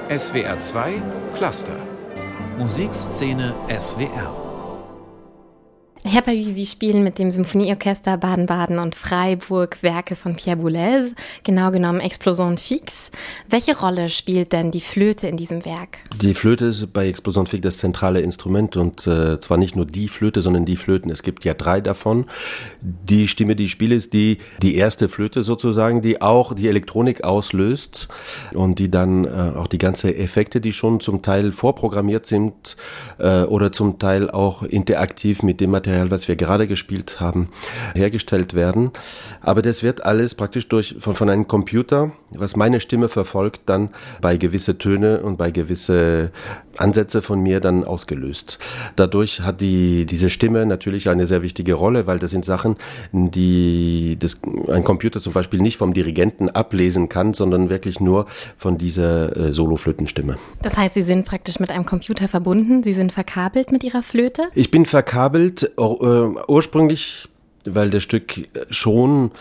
SWR 2 Cluster Musikszene SWR. Herr Pavy, Sie spielen mit dem Symphonieorchester Baden-Baden und Freiburg Werke von Pierre Boulez, genau genommen Explosion Fixe. Welche Rolle spielt denn die Flöte in diesem Werk? Die Flöte ist bei Explosion Fixe das zentrale Instrument und zwar nicht nur die Flöte, sondern die Flöten. Es gibt ja 3 davon. Die Stimme, die ich spiele, ist die erste Flöte sozusagen, die auch die Elektronik auslöst und die dann auch die ganzen Effekte, die schon zum Teil vorprogrammiert sind oder zum Teil auch interaktiv mit dem Material, was wir gerade gespielt haben, hergestellt werden. Aber das wird alles praktisch von einem Computer, was meine Stimme verfolgt, dann bei gewisse Töne und bei gewisse Ansätze von mir dann ausgelöst. Dadurch hat diese Stimme natürlich eine sehr wichtige Rolle, weil das sind Sachen, die ein Computer zum Beispiel nicht vom Dirigenten ablesen kann, sondern wirklich nur von dieser Soloflötenstimme. Das heißt, Sie sind praktisch mit einem Computer verbunden, Sie sind verkabelt mit Ihrer Flöte? Ich bin verkabelt, ursprünglich, weil das Stück schon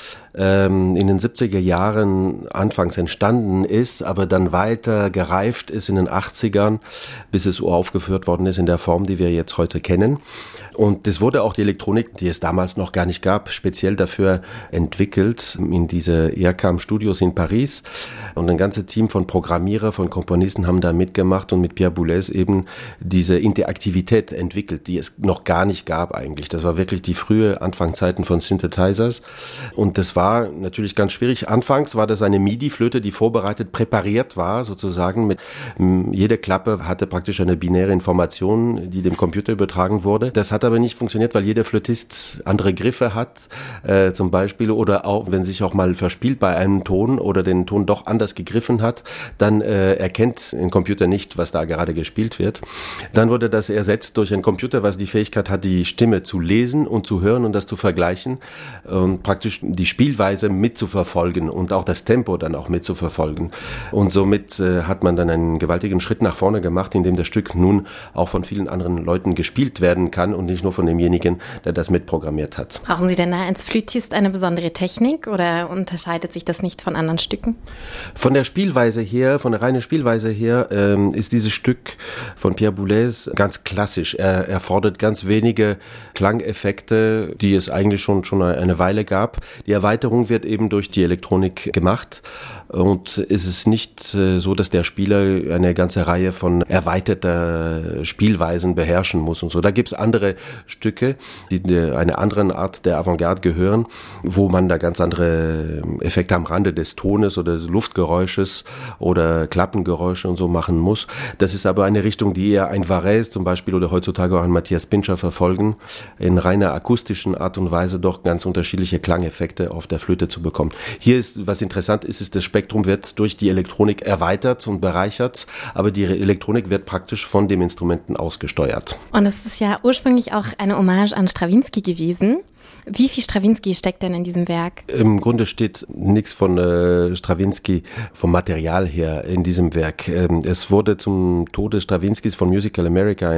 in den 70er Jahren anfangs entstanden ist, aber dann weiter gereift ist in den 80ern, bis es uraufgeführt worden ist in der Form, die wir jetzt heute kennen. Und das wurde auch die Elektronik, die es damals noch gar nicht gab, speziell dafür entwickelt in diese ERCAM-Studios in Paris. Und ein ganzes Team von Programmierer, von Komponisten haben da mitgemacht und mit Pierre Boulez eben diese Interaktivität entwickelt, die es noch gar nicht gab eigentlich. Das war wirklich die frühe Anfangszeiten von Synthesizers. Und das war natürlich ganz schwierig. Anfangs war das eine MIDI-Flöte, die vorbereitet, präpariert war sozusagen. Jede Klappe hatte praktisch eine binäre Information, die dem Computer übertragen wurde. Das hat aber nicht funktioniert, weil jeder Flötist andere Griffe hat, zum Beispiel, oder auch, wenn sich auch mal verspielt bei einem Ton oder den Ton doch anders gegriffen hat, dann erkennt ein Computer nicht, was da gerade gespielt wird. Dann wurde das ersetzt durch einen Computer, was die Fähigkeit hat, die Stimme zu lesen und zu hören und das zu vergleichen und praktisch die Spielweise mitzuverfolgen und auch das Tempo dann auch mitzuverfolgen. Und somit hat man dann einen gewaltigen Schritt nach vorne gemacht, indem das Stück nun auch von vielen anderen Leuten gespielt werden kann und nicht nur von demjenigen, der das mitprogrammiert hat. Brauchen Sie denn da als Flötist eine besondere Technik oder unterscheidet sich das nicht von anderen Stücken? Von der Spielweise her, von der reinen Spielweise her, ist dieses Stück von Pierre Boulez ganz klassisch. Er fordert ganz wenige Klangeffekte, die es eigentlich schon eine Weile gab. Die Erweiterung wird eben durch die Elektronik gemacht und es ist nicht so, dass der Spieler eine ganze Reihe von erweiterter Spielweisen beherrschen muss und so. Da gibt es andere Stücke, die einer anderen Art der Avantgarde gehören, wo man da ganz andere Effekte am Rande des Tones oder des Luftgeräusches oder Klappengeräusche und so machen muss. Das ist aber eine Richtung, die eher ein Varese zum Beispiel oder heutzutage auch ein Matthias Pincher verfolgen, in reiner akustischen Art und Weise doch ganz unterschiedliche Klangeffekte auf der Flöte zu bekommen. Hier ist, was interessant ist, das Spektrum wird durch die Elektronik erweitert und bereichert, aber die Elektronik wird praktisch von dem Instrumenten ausgesteuert. Und es ist ja ursprünglich auch eine Hommage an Strawinsky gewesen. Wie viel Strawinsky steckt denn in diesem Werk? Im Grunde steht nichts von Strawinsky vom Material her in diesem Werk. Es wurde zum Tode Strawinskys von Musical America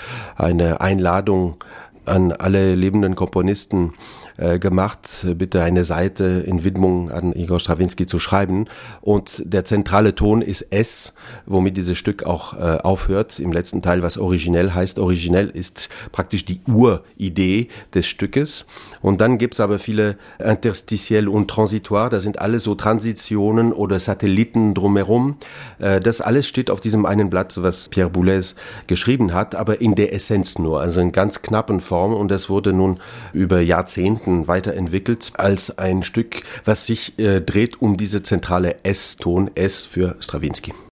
eine Einladung an alle lebenden Komponisten gemacht, bitte eine Seite in Widmung an Igor Strawinsky zu schreiben. Und der zentrale Ton ist S, womit dieses Stück auch aufhört. Im letzten Teil, was originell heißt. Originell ist praktisch die Uridee des Stückes. Und dann gibt's aber viele interstitiell und transitoire. Da sind alles so Transitionen oder Satelliten drumherum. Das alles steht auf diesem einen Blatt, was Pierre Boulez geschrieben hat, aber in der Essenz nur, also in ganz knappen Form. Und das wurde nun über Jahrzehnten weiterentwickelt als ein Stück, was sich dreht um diese zentrale S-Ton, S für Strawinsky.